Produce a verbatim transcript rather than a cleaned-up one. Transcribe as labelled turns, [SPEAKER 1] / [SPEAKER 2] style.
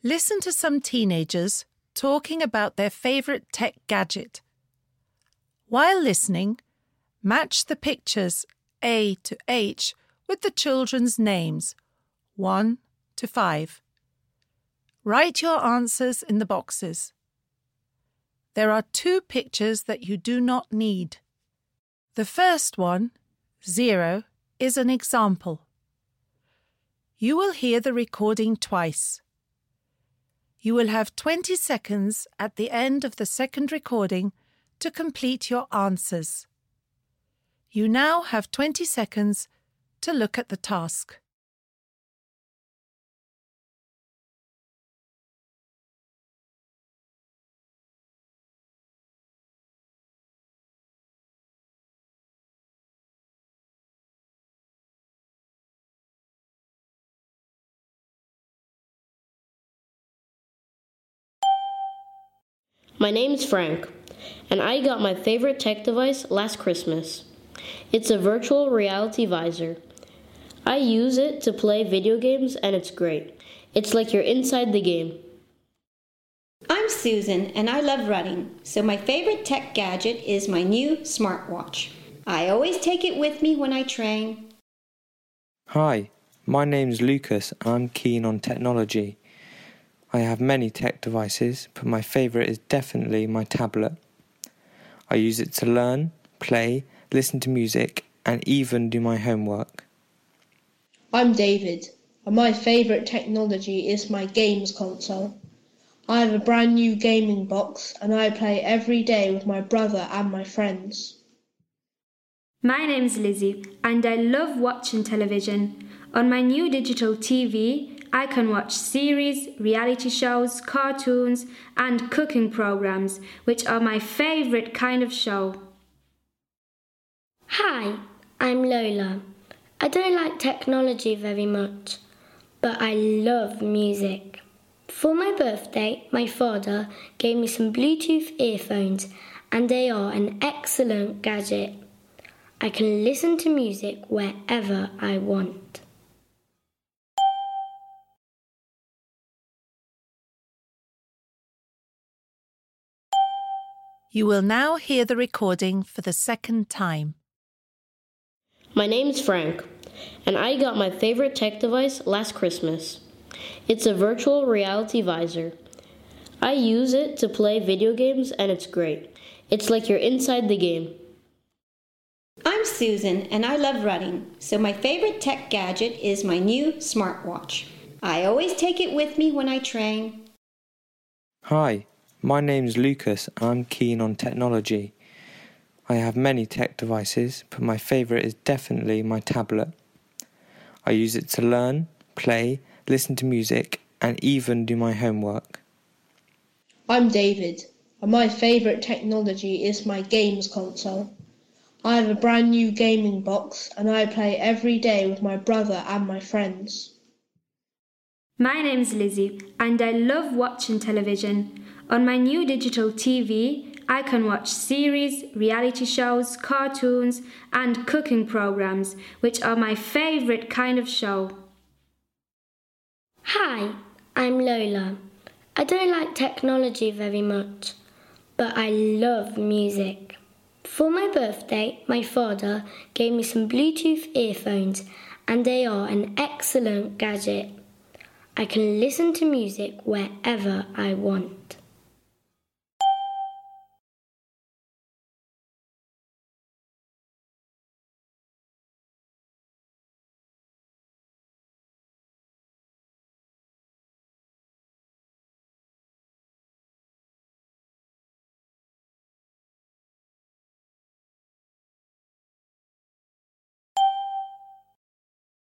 [SPEAKER 1] Listen to some teenagers talking about their favourite tech gadget. While listening, match the pictures A to H with the children's names, one to five. Write your answers in the boxes. There are two pictures that you do not need. The first one, zero, is an example. You will hear the recording twice. You will have twenty seconds at the end of the second recording to complete your answers. You now have twenty seconds to look at the task.
[SPEAKER 2] My name's Frank, and I got my favorite tech device last Christmas. It's a virtual reality visor. I use it to play video games, and it's great. It's like you're inside the game.
[SPEAKER 3] I'm Susan, and I love running, so my favorite tech gadget is my new smartwatch. I always take it with me when I train.
[SPEAKER 4] Hi, my name's Lucas, and I'm keen on technology. I have many tech devices, but my favourite is definitely my tablet. I use it to learn, play, listen to music, and even do my homework.
[SPEAKER 5] I'm David, and my favourite technology is my games console. I have a brand new gaming box, and I play every day with my brother and my friends.
[SPEAKER 6] My name's Lizzie, and I love watching television. On my new digital T V, I can watch series, reality shows, cartoons, and cooking programs, which are my favourite kind of show.
[SPEAKER 7] Hi, I'm Lola. I don't like technology very much, but I love music. For my birthday, my father gave me some Bluetooth earphones, and they are an excellent gadget. I can listen to music wherever I want.
[SPEAKER 1] You will now hear the recording for the second time.
[SPEAKER 2] My name's Frank, and I got my favorite tech device last Christmas. It's a virtual reality visor. I use it to play video games, and it's great. It's like you're inside the game.
[SPEAKER 3] I'm Susan, and I love running, so my favorite tech gadget is my new smartwatch. I always take it with me when I train.
[SPEAKER 4] Hi, my name's Lucas, and I'm keen on technology. I have many tech devices, but my favourite is definitely my tablet. I use it to learn, play, listen to music, and even do my homework.
[SPEAKER 5] I'm David, and my favourite technology is my games console. I have a brand new gaming box, and I play every day with my brother and my friends.
[SPEAKER 6] My name's Lizzie, and I love watching television. On my new digital T V, I can watch series, reality shows, cartoons, and cooking programs, which are my favourite kind of show.
[SPEAKER 7] Hi, I'm Lola. I don't like technology very much, but I love music. For my birthday, my father gave me some Bluetooth earphones, and they are an excellent gadget. I can listen to music wherever I want.